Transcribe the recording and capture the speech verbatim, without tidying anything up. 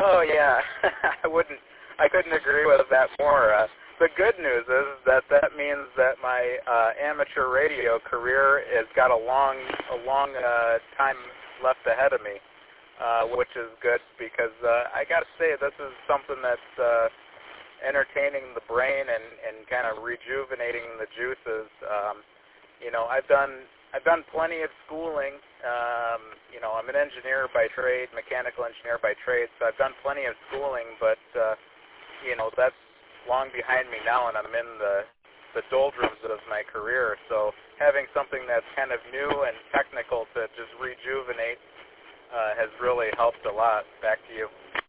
Oh yeah, I wouldn't. I couldn't agree with that more. Uh, the good news is that that means that my uh, amateur radio career has got a long, a long uh, time left ahead of me, uh, which is good because uh, I got to say this is something that's uh, entertaining the brain and, and kind of rejuvenating the juices. Um, you know, I've done I've done plenty of schooling. Um, you know, I'm an engineer by trade, mechanical engineer by trade, so I've done plenty of schooling, but, uh, you know, that's long behind me now, and I'm in the, the doldrums of my career. So having something that's kind of new and technical to just rejuvenate uh, has really helped a lot. Back to you.